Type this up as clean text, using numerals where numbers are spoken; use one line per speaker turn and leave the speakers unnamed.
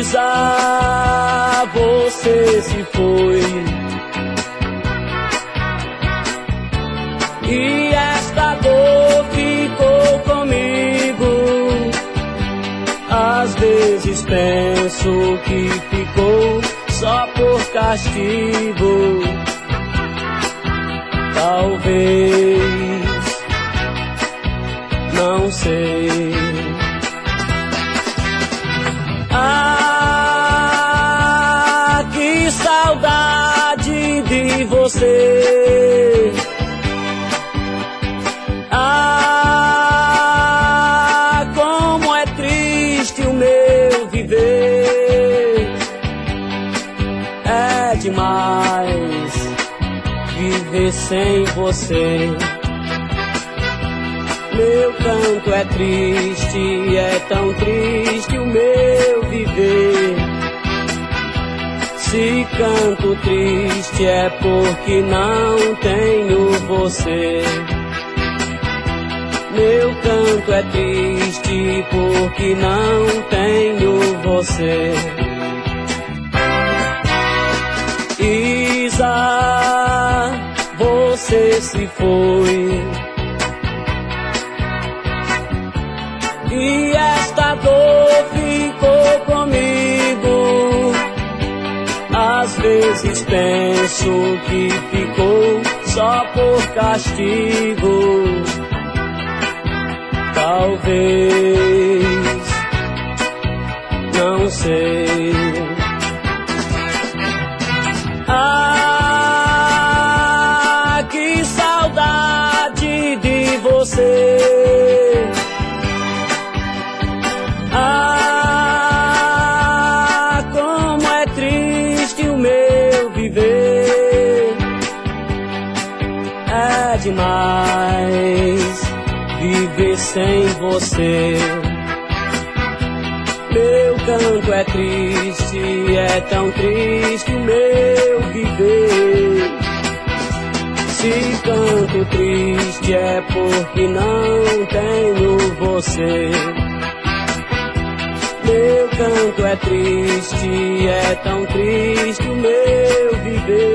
Isa, você se foi, e esta dor ficou comigo. Às vezes penso que ficou só por castigo. Talvez, não sei. Ah, que saudade de você. Ah, como é triste o meu viver. É demais viver sem você. Meu canto é triste, é tão triste o meu viver. Se canto triste é porque não tenho você. Meu canto é triste porque não tenho você. Isa, você se foi, e esta dor ficou comigo. Às vezes penso que ficou só por castigo. Talvez, não sei. Ah, que saudade de você. Ah, como é triste o meu viver. É demais viver sem você. Meu canto é triste, é tão triste o meu viver. Se canto triste é porque não tenho você. Meu canto é triste, é tão triste o meu viver.